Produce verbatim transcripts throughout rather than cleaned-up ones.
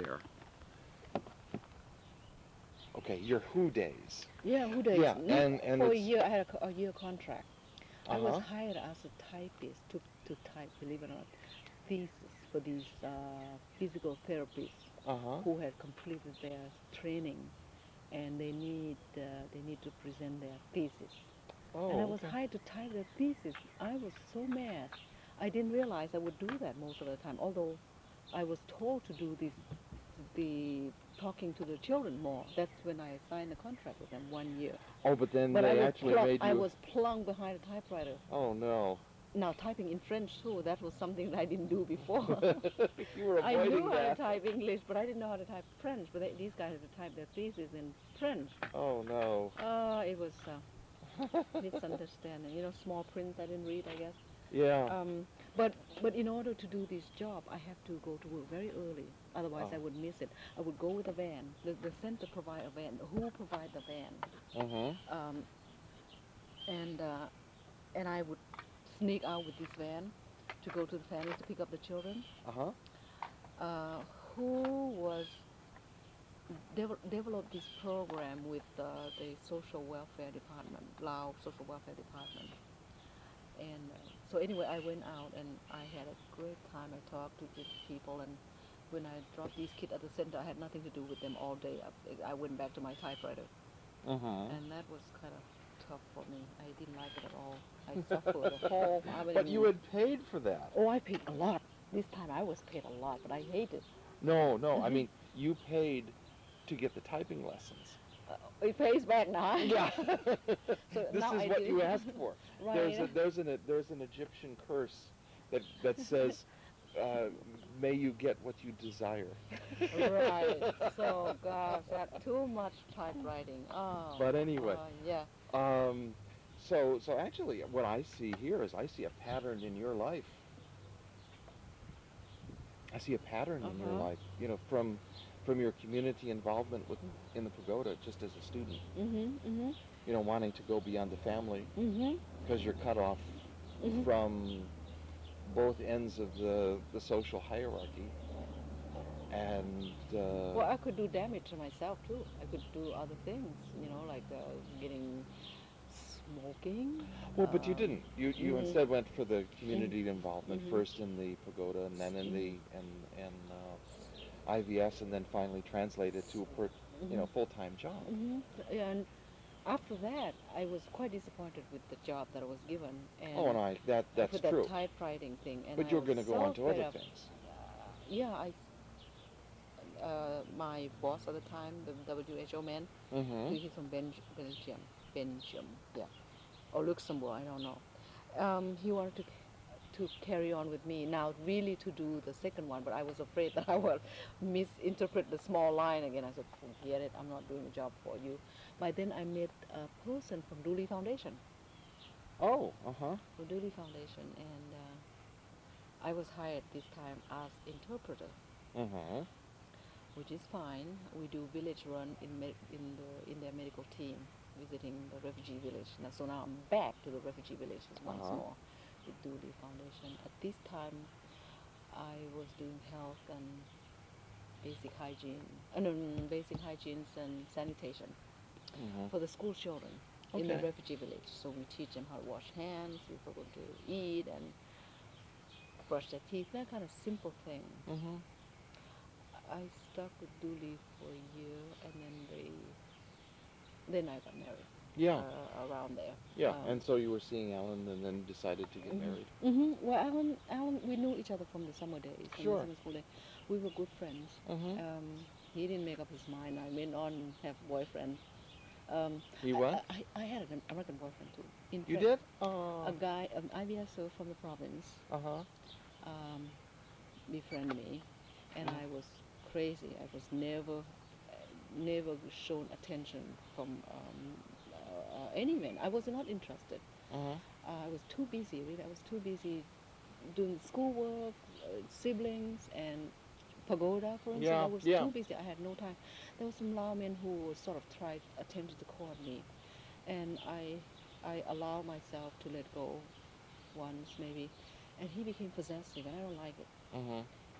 there. Okay, your Who Days. Yeah, who days? Yeah, No, and and for a it's year, I had a, co- a year contract. I was uh-huh. hired as a typist to, to type, believe it or not, thesis for these uh, physical therapists Uh-huh. who had completed their training, and they need uh, they need to present their thesis. And I Oh, was okay. hired to type their thesis. I was so mad. I didn't realize I would do that most of the time, although I was told to do this, the talking to the children more. That's when I signed a contract with them, one year. Oh, but then But I they was actually plunk, made I you. was plunked behind a typewriter. Oh no. Now typing in French too, that was something that I didn't do before. You were I avoiding knew how to that. type English, but I didn't know how to type French. But they, these guys had to type their thesis in French. Oh no. Uh, it was uh, misunderstanding. You know, small print I didn't read, I guess. Yeah. Um, but but in order to do this job, I have to go to work very early. Otherwise, Oh. I would miss it. I would go with a van. The, the center provide a van. Who provide the van? Uh-huh. Um, and uh, and I would sneak out with this van to go to the families to pick up the children. Uh-huh. Uh, who was devel- developed this program with uh, the social welfare department, Lao social welfare department. And uh, so anyway, I went out and I had a great time. I talked to these people, and when I dropped these kids at the center, I had nothing to do with them all day. I, I went back to my typewriter, Uh-huh. and that was kind of tough for me. I didn't like it at all. I suffered the whole. I But you mean, had paid for that. oh, I paid a lot. This time I was paid a lot, but I hated. No, no. I mean, you paid to get the typing lessons. Uh, it pays back now. Yeah. So This now is I what do. you asked for. Right. There's a, there's an a, there's an Egyptian curse that that says, uh, "May you get what you desire." Right. So, gosh, that too much typewriting. Oh. But anyway, uh, yeah. um, so so actually, what I see here is I see a pattern in your life. I see a pattern in your Uh-huh. life. You know, from from your community involvement with in the pagoda, just as a student. Mhm. Mhm. You know, wanting to go beyond the family Mhm. because you're cut off Mhm. from both ends of the the social hierarchy, and uh, Well, I could do damage to myself too. I could do other things. You know, like uh, getting smoking. well, but you um, didn't. You you mhm. instead went for the community involvement Mhm. first in the pagoda, and then in the and and uh, I V S, and then finally translated to a per, you know Mhm. full time job. Mhm. Yeah, and after that, I was quite disappointed with the job that I was given, and Oh, and I that that's with that true. typewriting thing. And But I you're was going to go so on to fed other up. things. Yeah, I. Uh, my boss at the time, the W H O man, Mm-hmm. he- he's from Belg- Belgium, Belgium, yeah, or Luxembourg, I don't know. Um, he wanted to to carry on with me now, really to do the second one, but I was afraid that I would misinterpret the small line again. I said, forget it, I'm not doing a job for you. By then, I met a person from Dooley Foundation, Oh, uh-huh. from Dooley Foundation, and uh, I was hired this time as interpreter, Uh-huh. which is fine. We do village run in med- in the in their medical team, visiting the refugee village. Now, so now I'm back to the refugee villages once Uh-huh. more with Dooley Foundation. At this time, I was doing health and basic hygiene, uh, no, no, basic hygienes and sanitation Mm-hmm. for the school children in the Okay. refugee village. So we teach them how to wash hands, if they're going to eat, and brush their teeth, that kind of simple thing. Mm-hmm. I stuck with Dooley for a year, and then they, then I got married. Yeah. Uh, around there. Yeah. Um, And so you were seeing Alan, and then decided to get married. hmm Well, Alan, Alan, we knew each other from the summer days, from Sure. the summer school days. We were good friends. Mm-hmm. Um, he didn't make up his mind. I went on and have a boyfriend. Um, He I- what? I, I, I had an American boyfriend too. In You fact, did? Oh. A guy, an I V S O from the province, Uh-huh. um, befriended me, and Mhm. I was crazy. I was never, never shown attention from um, uh, any man. I was not interested. Uh-huh. Uh, I was too busy. Really, I was too busy doing schoolwork, uh, siblings, and pagoda, for instance. Yeah, I was yeah. too busy. I had no time. There was some Lao men who sort of tried, attempted to court me, and I, I allowed myself to let go, once maybe, and he became possessive, and I don't like it. Mm-hmm.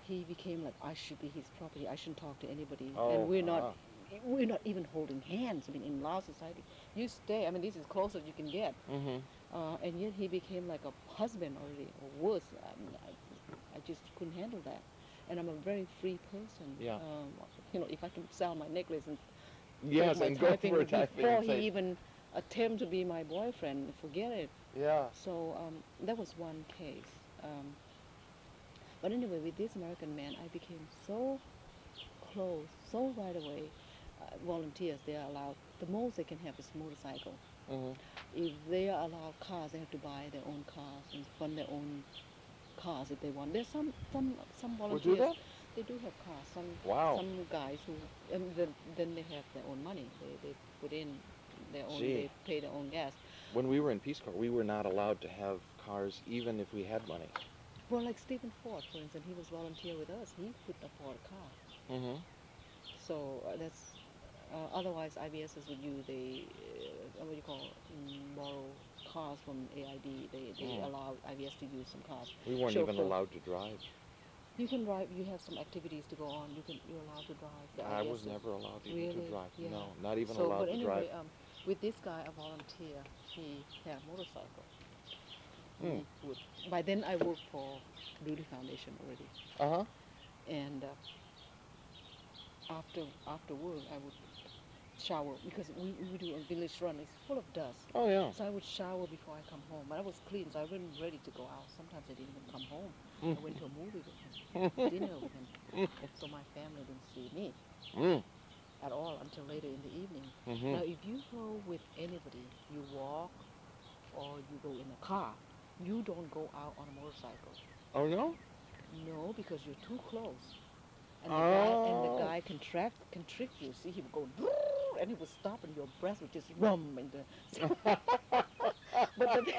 he became like I should be his property. I shouldn't talk to anybody, Oh, and we're not. ah. We're not even holding hands. I mean, in Lao society, you stay. I mean, this is closer you can get. Mm-hmm. Uh, and yet he became like a husband already, or worse. I, mean, I, I just couldn't handle that. And I'm a very free person. Yeah. Um, you know, if I can sell my necklace and Yes, take and my go typing for a typing before and he say, even attempt to be my boyfriend, forget it. yeah. So um, that was one case. Um, but anyway, with this American man, I became so close, so right away. Uh, volunteers, they are allowed, the most they can have is motorcycle. Mm-hmm. If they are allowed cars, they have to buy their own cars and fund their own cars if they want. There's some some some Well, volunteers. do that? They do have cars. Some Wow. some guys who and then, then they have their own money. They they put in their own. Gee. They pay their own gas. When we were in Peace Corps, we were not allowed to have cars even if we had money. Well, like Stephen Ford, for instance, he was volunteer with us. He couldn't afford a car. Mm-hmm. So uh, that's uh, otherwise I B Ss would use the uh, what do you call mm, borrow cars from A I D. They they Mm. allow I B S to use some cars. We weren't even Chauffeur. allowed to drive. You can drive. You have some activities to go on. You can you're allowed to drive. The I was I B Ss. never allowed even to Really? drive. Yeah. No, not even So, allowed but to anyway, drive. um, with this guy, a volunteer, he had a motorcycle. Hmm. He would, by then, I worked for Duty Foundation already, Uh-huh. and uh, after after work, I would shower because we, we would do a village run. It's full of dust. Oh, yeah. So I would shower before I come home. But I was clean, so I wasn't ready to go out. Sometimes I didn't even come home. Mm. I went to a movie with him, dinner with him. So my family didn't see me Mm. at all until later in the evening. Mm-hmm. Now, if you go with anybody, you walk or you go in a car, you don't go out on a motorcycle. Oh, no? No, because you're too close. And the guy and Oh. the guy can track can trick you. See, he would go "Brrr," and he would stop and your breath would just rum and the but the,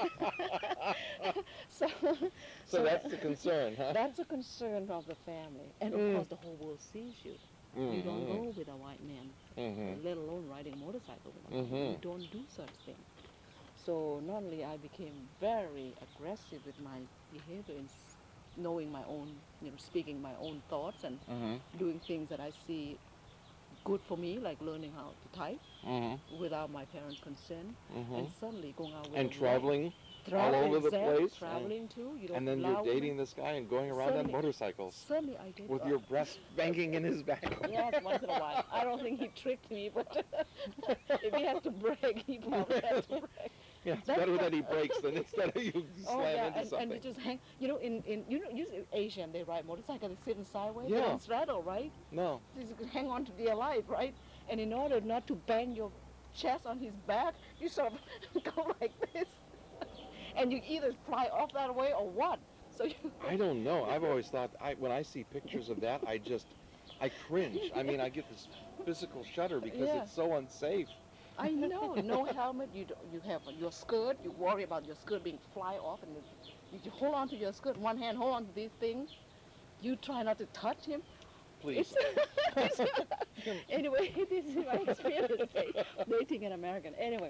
so, So that's the concern, huh? that's a concern of the family. And of Mm. course the whole world sees you. You don't go with a white man, Mm-hmm. let alone riding a motorcycle with a white man. Mhm. You don't do such thing. So not only I became very aggressive with my behavior in s- knowing my own, you know, speaking my own thoughts and Mm-hmm. doing things that I see good for me, like learning how to type Mm-hmm. without my parents' consent, Mm-hmm. and suddenly going out with And a white- traveling, traveling over the exact- place, traveling too. You don't and then allow you're dating women- this guy and going around on Suddenly- motorcycles Suddenly I did. with uh, your breast banging in his back. Yes, once in a while. I don't think he tricked me, but if he has to brag, he probably has to brag. Yeah, it's That's better what- that he breaks than instead of you Oh slam yeah, into and, something. and you just hang. You know, in, in you know, usually Asian they ride motorcycle, they sit in sideways, they Yeah. don't straddle, right? No. You just hang on to their life, right? And in order not to bang your chest on his back, you sort of go like this, and you either fly off that way or what. So you. I don't know. I've always thought, I, when I see pictures of that, I just, I cringe. I mean, I get this physical shudder because Yeah. it's so unsafe. I know, no helmet. You do, you have your skirt. You worry about your skirt being fly off, and you, you hold on to your skirt. One hand, hold on to these things. You try not to touch him. Please. It's- anyway, this is my experience dating an American. Anyway,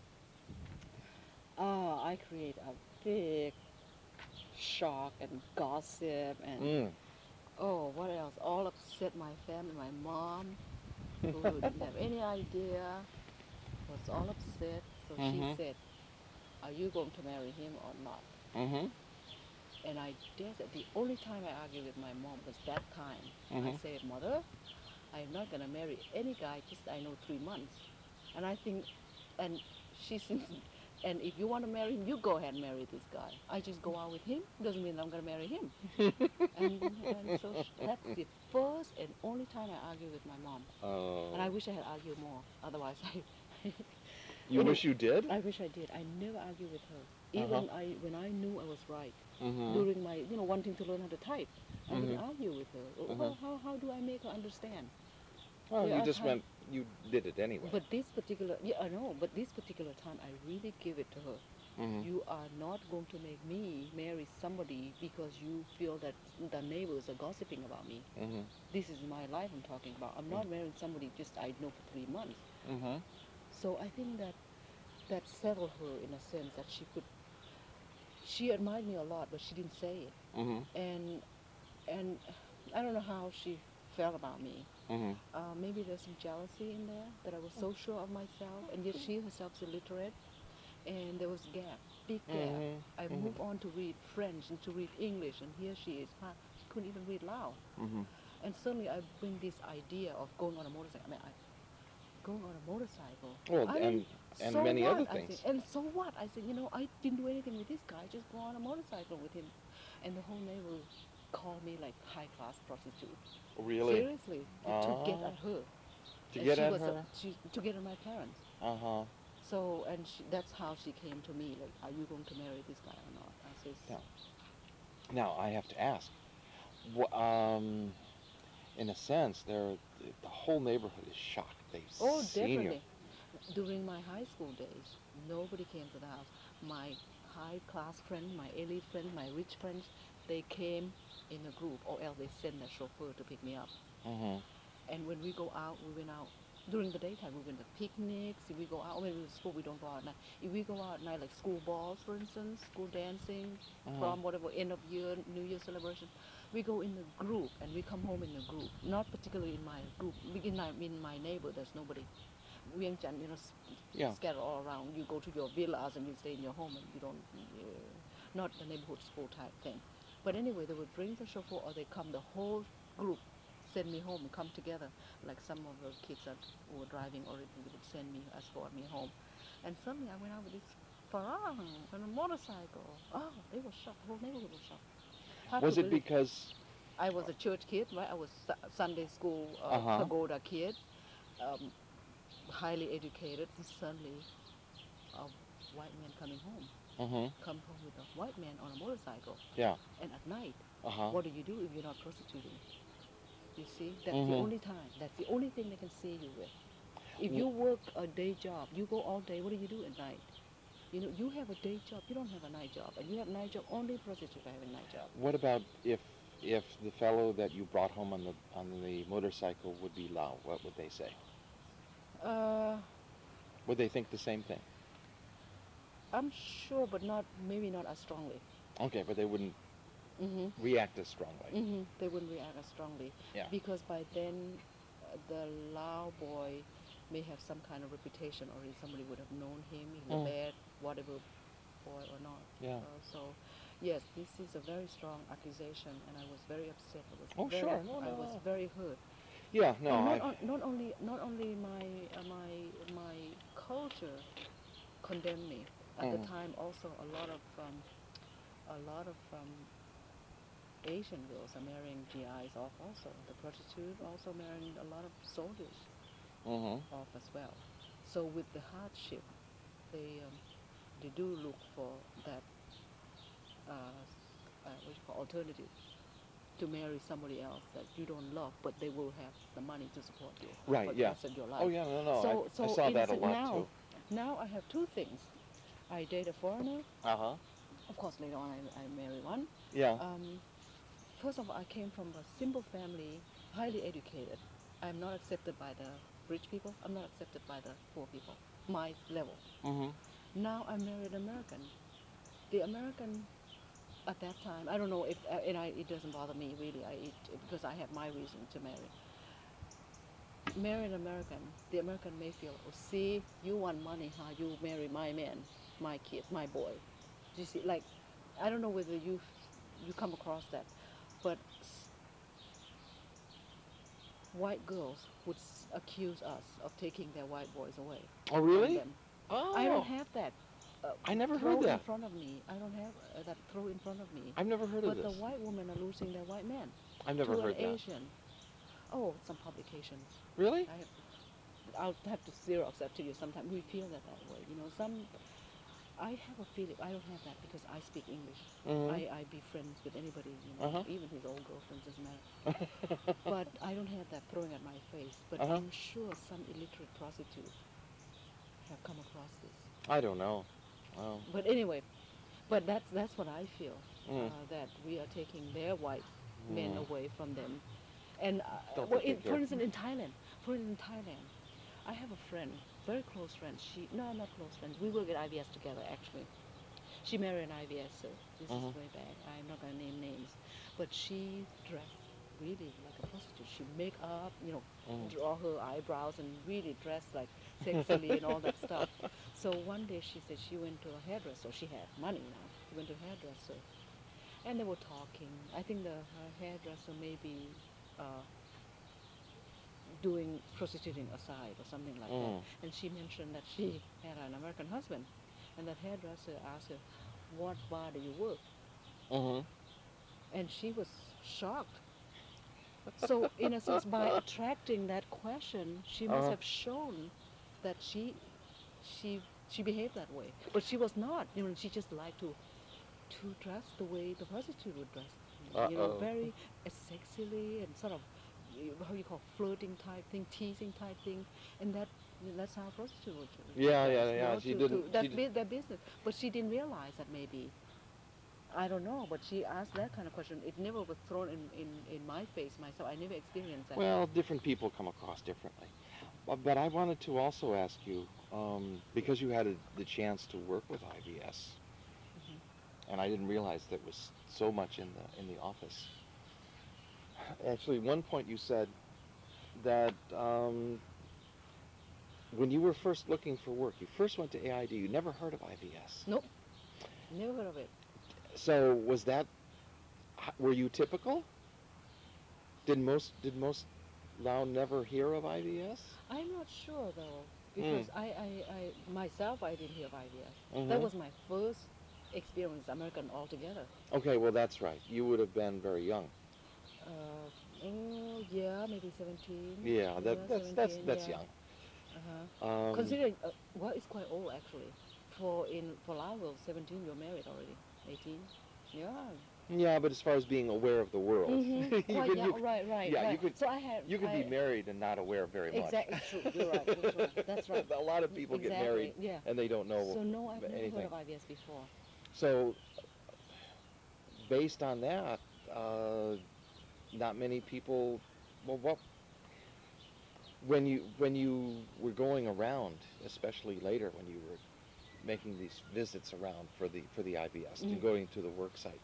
ah, I create a big shock and gossip and Mm. oh, what else? All upset my family. My mom, who didn't have any idea, was all upset. So Mhm. she said, "Are you going to marry him or not?" Mm-hmm. And I did it. The only time I argued with my mom was that time. I Mhm. said, "Mother, I'm not going to marry any guy, just I know three months." And I think, and she says, and if you want to marry him, you go ahead and marry this guy. I just go out with him, doesn't mean I'm going to marry him. and, and so sh- that's the first and only time I argued with my mom. Oh. And I wish I had argued more. Otherwise, I, You Anyway, wish you did? I wish I did. I never argued with her. Even Uh-huh. I, when I knew I was right. Mm-hmm. During my, you know, wanting to learn how to type. I didn't Mhm. argue with her. Uh-huh. Well, how, how do I make her understand? Well, Yeah, you I just can't- went, you did it anyway. But this particular, yeah, I know, but this particular time, I really give it to her. Mhm. You are not going to make me marry somebody because you feel that the neighbors are gossiping about me. Mhm. This is my life I'm talking about. I'm not marrying somebody just I know for three months. Mhm. So I think that that settled her in a sense that she could, she admired me a lot, but she didn't say it. Mhm. And and I don't know how she felt about me. Mm-hmm. Uh, maybe there's some jealousy in there that I was so sure of myself, and yet she herself is illiterate, and there was gap, big gap. Mhm, I mhm. moved on to read French and to read English, and here she is. Huh, she couldn't even read Lao. Mm-hmm. And suddenly I bring this idea of going on a motorcycle. I mean, I, going on a motorcycle. Well, I and mean, and so many what? other I things. said, and so what? I said, you know, I didn't do anything with this guy. Just go on a motorcycle with him, and the whole neighborhood called me like high class prostitute. Really? Seriously, to, to get Ah. at her. To And get she at was her? A, she, to get at my parents. Uh huh. So, and she, that's how she came to me. Like, are you going to marry this guy or not? I said, Yeah. Now I have to ask. wh- Um, in a sense, there the whole neighborhood is shocked. They've oh, seen definitely. During my high school days, nobody came to the house. My high class friends, my elite friends, my rich friends, they came in a group, or else they send a chauffeur to pick me up. you. Mm-hmm. And when we go out, we went out during the daytime. We went to picnics. If we go out, when we were in school, we don't go out at night. If we go out at night, like school balls, for instance, school dancing, Uh-huh. prom, whatever, end of year, New Year celebration, we go in a group and we come home in a group. Not particularly in my group. In my in my neighbor, there's nobody. Vientiane, you know, s- Yeah. scattered all around. You go to your villas and you stay in your home and you don't, uh, not the neighborhood school type thing. But anyway, they would bring the chauffeur or they come, the whole group send me home and come together. Like some of the kids that were driving originally would send me, escort me home. And suddenly I went out with this Farang on a motorcycle. Oh, they were shocked. The whole neighborhood was shocked. Hard Was to it believe. because? I was a church kid, right? I was Su- Sunday school uh, Uh-huh. pagoda kid, um, highly educated, and suddenly a white man coming home, Mm-hmm. come home with a white man on a motorcycle, Yeah. and at night, Uh huh. what do you do if you're not prostituting? You see, that's Mhm. the only time, that's the only thing they can see you with. If Wh- you work a day job, you go all day, what do you do at night? You know, you have a day job, you don't have a night job, and you have a night job, only prostitutes have a night job. What about if if the fellow that you brought home on the on the motorcycle would be Lao? What would they say? Uh, Would they think the same thing? I'm sure, but not, maybe not as strongly. Okay, but they wouldn't Mm-hmm. react as strongly. Mm-hmm. They wouldn't react as strongly. Yeah. Because by then, uh, the Lao boy may have some kind of reputation, or somebody would have known him, he's a Mm. bad, whatever boy or not. Yeah. Uh, so, yes, this is a very strong accusation, and I was very upset. I was Oh, very, sure. No, I no, was no. very hurt. Yeah. No. And I. not, on, not only not only my uh, my my culture condemned me at the Mhm. time. Also, a lot of um, a lot of um, Asian girls are marrying G Is off. Also, the prostitute also marrying a lot of soldiers Mm-hmm. off as well. So with the hardship, they um, they do look for that uh, uh, what you call alternative to marry somebody else that you don't love, but they will have the money to support you Right. for the Yeah. rest of your life. Oh yeah. No. No. So, I, so I saw in that a s- lot now, too. now I have two things. I date a foreigner. Uh huh. Of course, later on I, I marry one. Yeah. Um, first of all, I came from a simple family, highly educated. I'm not accepted by the rich people. I'm not accepted by the poor people. My level. Mm-hmm. Now I married an American. The American, at that time, I don't know if, uh, and I, it doesn't bother me really, I, it, because I have my reason to marry. Marry an American, the American may feel, oh, see, you want money, huh? You marry my man, my kid, my boy. You see, like, I don't know whether you you come across that, but s- white girls would s- accuse us of taking their white boys away. Oh from really? them. Oh. I don't have that. Uh, I never throw heard in that. front of me. I don't have uh, that throw in front of me. I've never heard But of the this. white women are losing their white men I've never to heard an that. Asian. Oh, some publications. Really? I have, I'll have to Xerox that to you sometime. We feel that that way. You know, some. I have a feeling. I don't have that because I speak English. Mhm. I, I be friends with anybody. You know, Uh-huh. even his old girlfriends doesn't matter. But I don't have that throwing at my face. But Uh-huh. I'm sure some illiterate prostitute have come across this. I don't know. Well. But anyway, but that's that's what I feel. Mm. Uh, that we are taking their white men Mm. away from them. And uh, Don't well, think in, they for care. instance, in Thailand, for instance, in Thailand, I have a friend, very close friend. She no, not close friends. We work at I V S together actually. She married an I V S, so this Mhm. is way back. I'm not gonna name names, but she dressed really like a prostitute. She make up, you know, Mm. draw her eyebrows and really dress like sexily and all that stuff. So one day she said she went to a hairdresser. She had money now. She went to a hairdresser, and they were talking. I think the her hairdresser maybe uh, doing prostituting aside or something like that. Mm. And she mentioned that she had an American husband, and that hairdresser asked her, "What bar do you work?" Mhm. And she was shocked. So, in a sense, by attracting that question, she must Uh-huh. have shown that she she she behaved that way. But she was not. You know, she just liked to to dress the way the prostitute would dress. You know, Uh-oh. very uh, sexily and sort of y- how you call flirting type thing, teasing type thing, and that that's how prostitute would Yeah, dress. yeah, You yeah. know, She to, didn't. to She that did. be their business. But she didn't realize that maybe I don't know, but she asked that kind of question. It never was thrown in, in, in my face myself. I never experienced that. Well, different people come across differently. Uh, But I wanted to also ask you, um, because you had a, the chance to work with I B S, Hmm. and I didn't realize there was so much in the in the office. Actually, one point you said that um, when you were first looking for work, you first went to A I D. You never heard of I B S. Nope, never heard of it. So was that? h- Were you typical? Did most did most Lao never hear of I B S? I'm not sure though, Mm. because I, I, I myself I didn't hear of I B S. That Mhm. was my first experience American altogether. Okay, well that's right. You would have been very young. Uh, oh yeah, maybe seventeen. Yeah, Yeah, that that's that's seventeen. that's Yeah. young. Uh-huh. Um, Considering, uh, well, it's quite old actually. For in for Laos, seventeen, you're married already. eighteen. Yeah. yeah, but as far as being aware of the world, Mm-hmm. Quite even yeah. you, Right. Right. yeah, right. you could So I had. you could I, be married and not aware very much. Exactly true. You're right. That's right. That's right. A lot of people get Exactly. married Yeah. and they don't know So no, I've never anything. heard of I B S before. So based on that, uh, not many people. Well, what when you when you were going around, especially later when you were making these visits around for the for the I B S Mm. and going to the work site,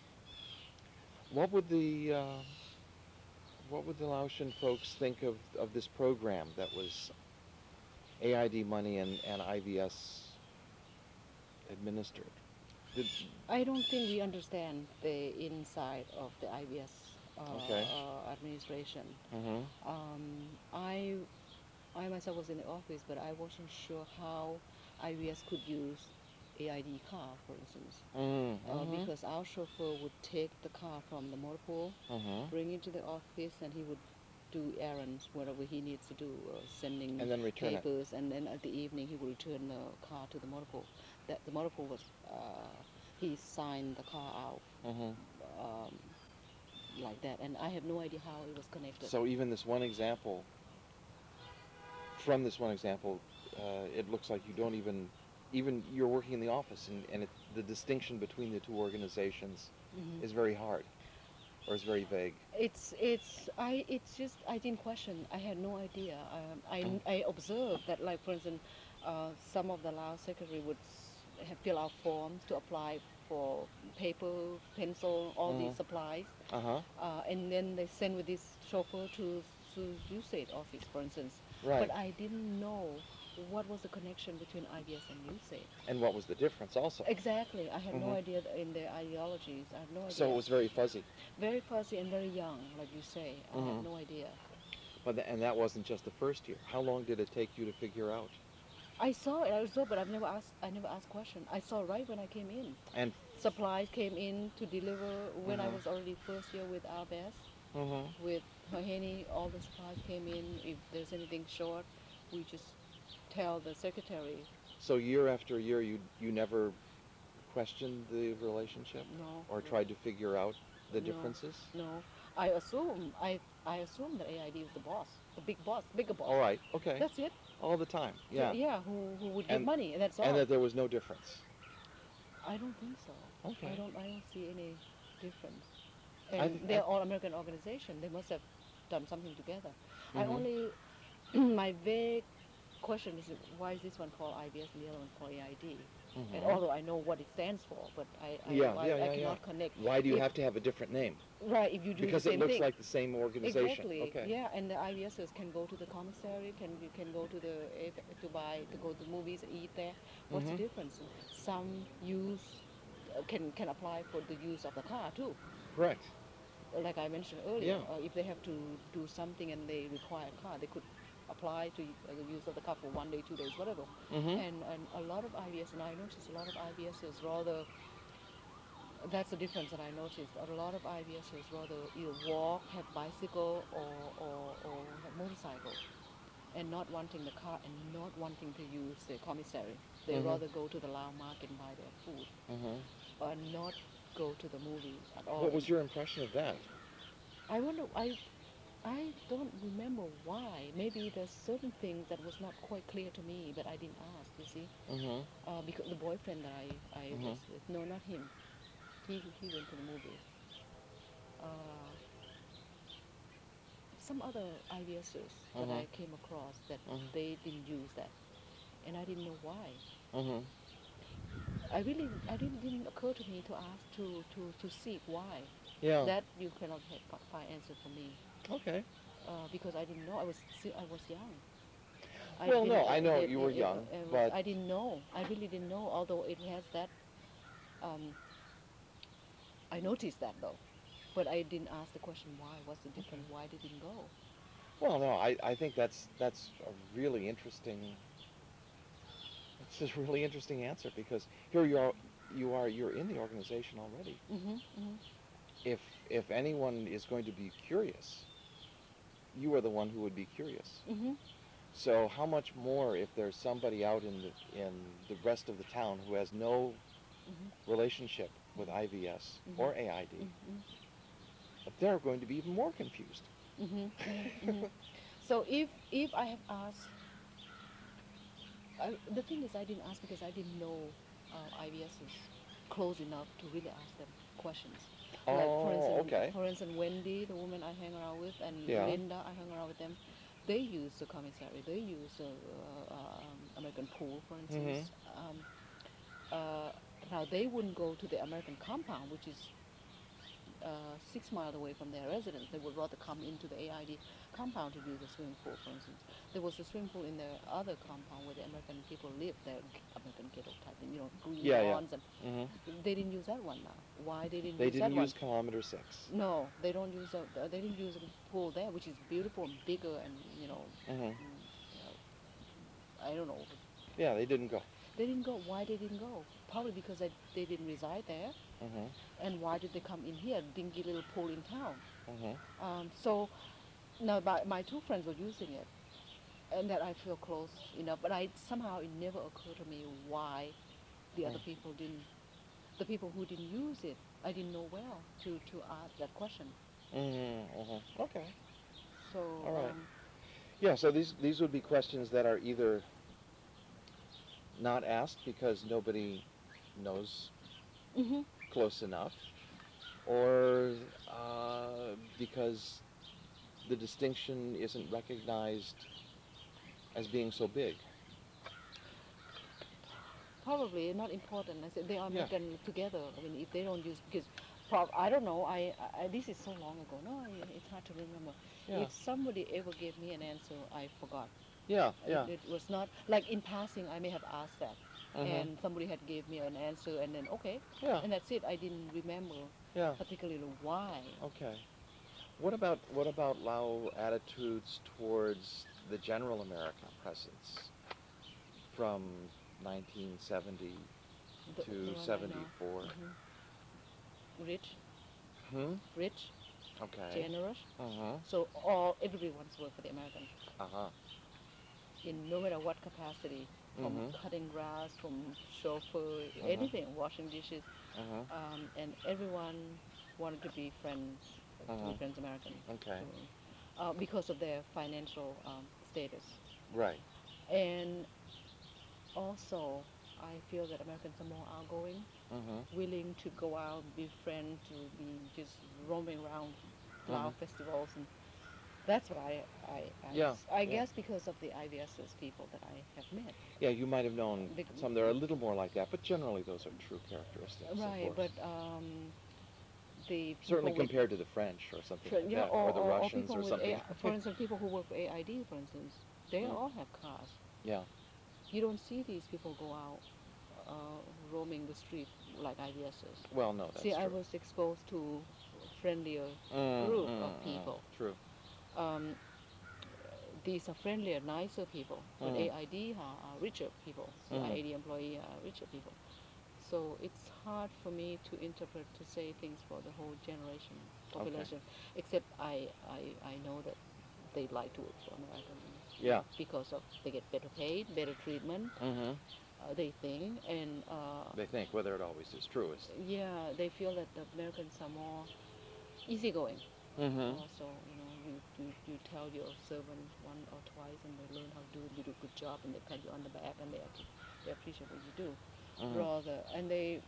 what would the uh, what would the Laotian folks think of, of this program that was A I D money and, and I B S administered? Did, I don't think we understand the inside of the I B S uh, Okay. uh, administration. mm-hmm. Um, I, I myself was in the office, but I wasn't sure how I B S could use A I D car, for instance, Mm-hmm. uh, because our chauffeur would take the car from the motor pool, mm-hmm. bring it to the office, and he would do errands, whatever he needs to do, uh, sending And then return it. papers, and then at the evening he would return the car to the motor pool. That the motor pool was, uh, he signed the car out Mm-hmm. um, like that, and I have no idea how it was connected. So even this one example, from this one example, uh, it looks like you don't even, even you're working in the office, and, and it, the distinction between the two organizations Mhm. is very hard, or is very vague. It's it's I it's just I didn't question. I had no idea. Um, I Mm. I observed that, like for instance, uh, some of the Lao secretary would s- have fill out forms to apply for paper, pencil, all these Mhm. supplies, Uh-huh. uh, and then they send with this chauffeur to to U S A I D office, for instance. Right. But I didn't know what was the connection between I B S and U S A I D. And what was the difference also? Exactly. I had no Mhm. idea th- in their ideologies. I had no idea. So it was very fuzzy. Very fuzzy and very young, like you say. I Mhm. had no idea. But th- and that wasn't just the first year. How long did it take you to figure out? I saw it, I saw, but I've never asked. I never asked question. I saw right when I came in. And Supplies came in to deliver when I Mhm. was already first year with R B S. mm-hmm. With Hoheni, all the supplies came in. If there's anything short, we just tell the secretary. So year after year, you you never questioned the relationship No. or tried to figure out the No. differences? No. I assume. I I assume that A I D was the boss, the big boss, bigger boss. All right. Okay. That's it. All the time. Yeah. Yeah. Who who would give And- money? And that's all. And that there was no difference. I don't think so. Okay. I don't. I don't see any difference. I And th- they're I- all American organization. They must have done something together. I Mhm. only my vague question is why is this one called I B S and the other one called A I D? And Mhm. although I know what it stands for, but I I, Yeah, I, yeah, I yeah, yeah. cannot connect. Why do you If have to have a different name? right, if you do the Because it same looks thing. like the same organization. Exactly. Okay. Yeah, and the I V Ss can go to the commissary, can you can go to the eh, to buy to go to the movies, eat there. What's the Mhm. difference? Some use uh, can can apply for the use of the car too. Correct. Like I mentioned earlier, Yeah. uh, if they have to do something and they require a car, they could apply to uh, the use of the car for one day, two days, whatever. Mhm. And and a lot of I V S, and I noticed a lot of I V Ss rather. That's the difference that I noticed. A lot of I V Ss rather either walk, have bicycle, or or, or have motorcycle, and not wanting the car and not wanting to use the commissary. They Mhm. rather go to the Lao market and buy their food, Mhm. or not go to the movie at all. What And was your impression of that? I wonder. I I don't remember why. Maybe there's certain things that was not quite clear to me, but I didn't ask. You see, Mhm. uh, because the boyfriend that I I was Mhm. with, no, not him. He he went to the movie. Uh, some other I V Ss that Mhm. I came across that Mhm. they didn't use that, and I didn't know why. Mhm. I really, I really didn't occur to me to ask to to to seek why. Yeah. That you cannot have, fi- find answer for me, Okay. uh, because I didn't know. I was still, I was young. I Well, didn't. no, Uh, I know it, you were it, it, young, it was. but I didn't know. I really didn't know. Although it has that. Um, I noticed that though, but I didn't ask the question why. What's the okay. difference? Why they didn't go? Well, no, I, I think that's that's a really interesting. It's a really interesting answer because here you are, you are, you're in the organization already. Mhm. Mhm. If if anyone is going to be curious, you are the one who would be curious. Mhm. So how much more if there's somebody out in the in the rest of the town who has no Mhm. relationship with I V S Mhm. or A I D, Mhm. they're going to be even more confused. Mhm. Mhm. Mhm. So if if I have asked, I, the thing is I didn't ask because I didn't know uh, I V Ss close enough to really ask them questions. Like for Oh, instance, okay. for instance, Wendy, the woman I hang around with, and Yeah. Linda, I hang around with them. They use the commissary. They use uh, uh, um, American Pool, for Mhm. instance. Um, uh, Now they wouldn't go to the American compound, which is uh, six miles away from their residence. They would rather come into the A I D compound to use the swimming pool, for instance. There was a swimming pool in the other compound where the American people live, the g- American ghetto type, you know, green Yeah, yeah. lawns, and Mhm. they didn't use that one now. Why they didn't They use didn't that one? use kilometer six. No, they don't use a, they didn't use a pool there, which is beautiful and bigger, and you know, Mhm. mm, you know, I don't know. Yeah, they didn't go. They didn't go. Why they didn't go? Probably because they, they didn't reside there. Mhm. And why did they come in here, dingy little pool in town? Mhm. Um, so now my, my two friends were using it, and that I feel close enough. But I somehow it never occurred to me why the other people didn't, the people who didn't use it, I didn't know well to to ask that question. Mhm. Mhm. Okay. So All right. um, Yeah. So these these would be questions that are either not asked because nobody knows hmm close enough, or uh, because the distinction isn't recognized as being so big. probably not important. I said they are Yeah. making together. I mean, if they don't use because. Prob- I don't know. I, I this is so long ago. No, I, it's hard to remember. Yeah. If somebody ever gave me an answer, I forgot. Yeah. It, Yeah. it was not like in passing I may have asked that, Mhm. and somebody had gave me an answer, and then okay, Yeah. and that's it. I didn't remember Yeah. particularly why. Okay. What about what about Lao attitudes towards the general American presence from nineteen seventy The, the to one I know. seventy-four? hmm Rich, Hmm. rich, Okay. generous. Uh-huh. So all everyone's work for the American Uh-huh. in no matter what capacity, from Mm-hmm. cutting grass, from chauffeur, Uh-huh. anything, washing dishes, Uh-huh. um, and everyone wanted to be friends, to be Uh-huh. friends American, Okay. mm, uh, because of their financial um, status. Right. And also, I feel that Americans are more outgoing, Uh-huh. willing to go out, be friends, to be just roaming around Uh-huh. Lao festivals, and That's what I, I, I, Yeah, s- I yeah. guess because of the I V S S people that I have met. Yeah, you might have known Bec- some that are a little more like that, but generally those are true characteristics, of right, course. but um, the Certainly people with, compared to the French or something fr- like yeah, that, or, or the or, or Russians people or with, A, something. for instance, people who work for A I D, for instance, they Mm, all have cars. yeah. You don't see these people go out uh, roaming the street like I V S S. Well, no, See, that's I true. was exposed to friendlier Mm, group mm, of mm. people. True. Um, these are friendlier, nicer people, but Mm, A I D are, are richer people. See, mm, I A D employee are richer people. So it's hard for me to interpret, to say things for the whole generation, okay. population, except I, I, I know that they like to work for American Yeah. because of they get better paid, better treatment, Mm-hmm. uh, they think, and uh, They think whether it always is true is. yeah, they feel that the Americans are more easygoing. Mm-hmm. Also, you know, you, you, you tell your servant one or twice and they learn how to do it, you do a good job and they pat you on the back and they, they appreciate what you do. Mm-hmm. Rather, and they,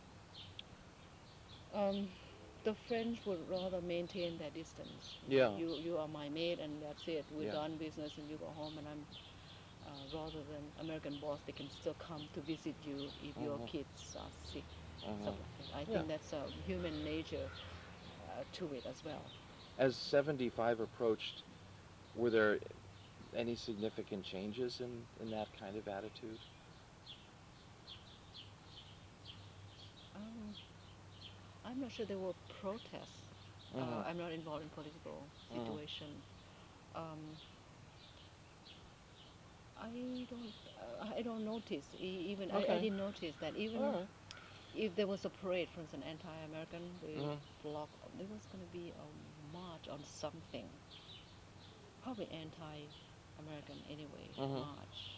um, the French would rather maintain their distance. Yeah. You, you are my maid and that's it. We're Yeah. done business and you go home and I'm, uh, rather than American boss, they can still come to visit you if your Mhm. kids are sick. Mhm. Something like that. I Yeah. think that's a human nature uh, to it as well. As seventy-five approached, were there any significant changes in, in that kind of attitude? Um, I'm not sure there were protests. Uh, Mhm. I'm not involved in political Mhm. situation. Um, I don't. Uh, I don't notice. E- even I, I Okay. didn't notice that even All right. if there was a parade, for instance, anti-American, they Mhm. block. There was going to be a march on something. Probably anti-American anyway. Mhm. March.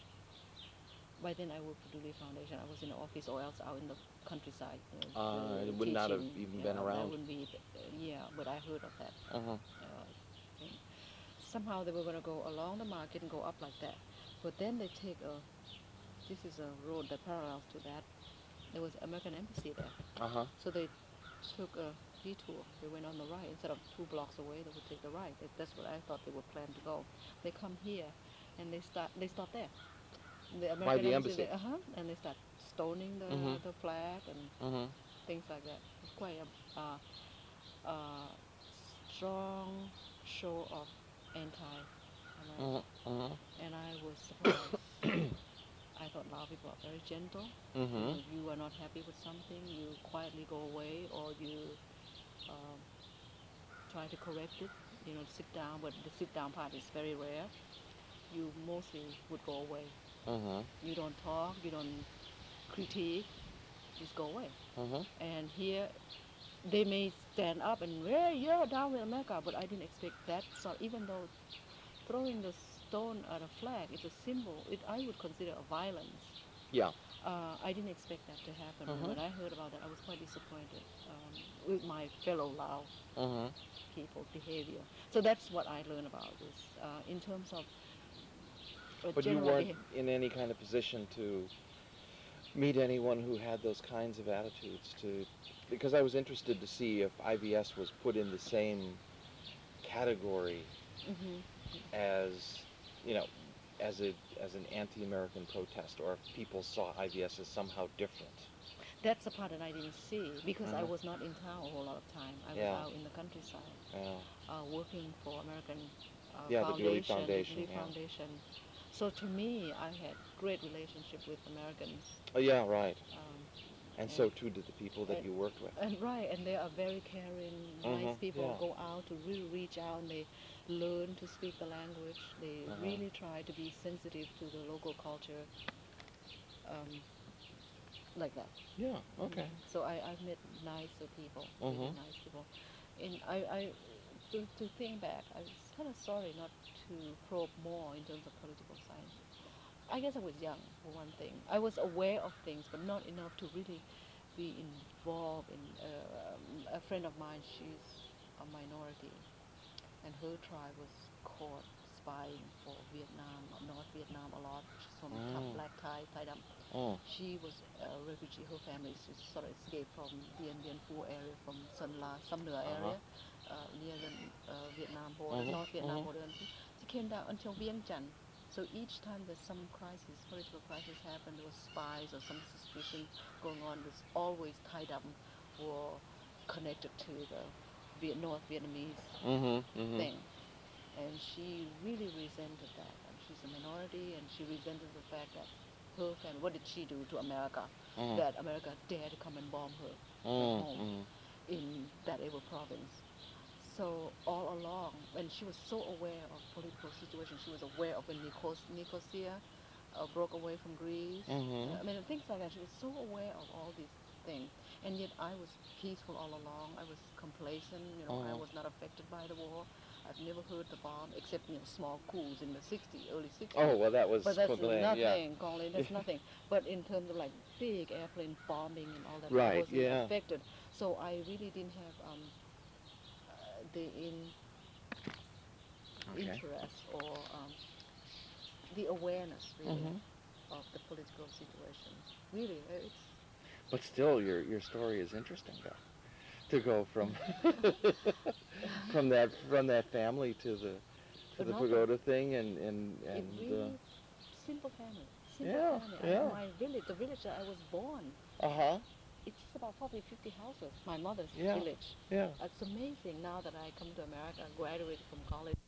By then, I worked for Dooley Foundation. I was in the office or else out in the countryside, you know, Uh, uh, it would not have teaching. even You been know, that around. wouldn't be. Uh, yeah, but I heard of that. Uh-huh. Uh, thing. Somehow they were going to go along the market and go up like that. But then they take a, this is a road that parallels to that. There was American embassy there. Uh-huh. So they took a detour. They went on the right. Instead of two blocks away, they would take the right. That- That's what I thought they would plan to go. They come here and they start, they stop there. The By American the embassy, embassy. they, uh-huh, and they start stoning the, Mhm. the flag and Mhm. things like that. It's quite a uh, uh, strong show of anti-American. Mhm. Mhm. And I was surprised. I thought Lao people are very gentle. You know, Mhm. you are not happy with something, you quietly go away, or you um, try to correct it. You know, sit down, but the sit down part is very rare. You mostly would go away. Mhm. You don't talk, you don't critique, just go away. Mhm. And here, they may stand up and, yeah, yeah, down with America, but I didn't expect that. So even though throwing the stone at a flag is a symbol, it I would consider a violence. Yeah. Uh, I didn't expect that to happen. And Mhm. when I heard about that, I was quite disappointed um, with my fellow Lao Mhm. people's behavior. So that's what I learned about this. Uh, in terms of uh, But you general weren't behavior, in any kind of position to meet anyone who had those kinds of attitudes to, because I was interested to see if I V S was put in the same category hmm as, you know, as a as an anti-American protest, or if people saw I V S as somehow different. that's the part that I didn't see because I Mhm. was not in town a whole lot of time. I was Yeah. out in the countryside Yeah. uh, working for American uh, Yeah, the Dooley Foundation, the Foundation, Dooley yeah. Foundation. So to me, I had great relationship with Americans. Oh, yeah, right. Um, And so and too did the people that and, you worked with. and right, and they are very caring, nice Mhm. people. Yeah. Go out to really reach out, and they learn to speak the language. They Uh-huh. really try to be sensitive to the local culture, um, like that. Yeah. Okay. Mhm. So I I've met nicer people, really Mhm. nice people. And I I to to think back, I was kind of sorry not to probe more in terms of political science. I guess I was young, for one thing. I was aware of things, but not enough to really be involved in. Uh, um, a friend of mine, she's a minority, and her tribe was caught spying for Vietnam, North Vietnam a lot. She's from Thai, Mm. Black Thai, Thai Dam. Mm. She was a refugee. Her family just sort of escaped from Dien Bien Phu area, from Son La, Sam Nua Uh-huh. area, uh, near the uh, Vietnam border, Mhm, North Vietnam mhm. border. And she, she came down until Vientiane. So each time there's some crisis, political crisis happened, there was spies or some suspicion going on, was always tied up or connected to the Viet- North Vietnamese Mhm, mhm. thing. And she really resented that. And she's a minority, and she resented the fact that her family, what did she do to America? Mhm. That America dared to come and bomb her, her Mhm, home mhm. in that able province. So all along, and she was so aware of political situation, she was aware of when Nikos, Nicosia uh, broke away from Greece. Uh, Mhm. I mean, things like that. She was so aware of all these things, and yet I was peaceful all along. I was complacent. You know, I Mhm. was not affected by the war. I've never heard the bomb except you know small coups in the sixties, early Oh sixties. well, that was But that's Glenn. Yeah. nothing, Colin. That's nothing. But in terms of like big airplane bombing and all that, I Right. wasn't Yeah. affected. So I really didn't have um, uh, the in Okay. interest or um, the awareness really Mhm. of the political situation. Really, uh, it's But still, your your story is interesting, though. To go from from that from that family to the to but the not the pagoda thing and and it and uh, really simple family, simple yeah, family. I, yeah. my village, the village that I was born, Uh huh. it's just about forty, fifty houses. My mother's Yeah. village. Yeah. It's amazing now that I come to America, graduated from college.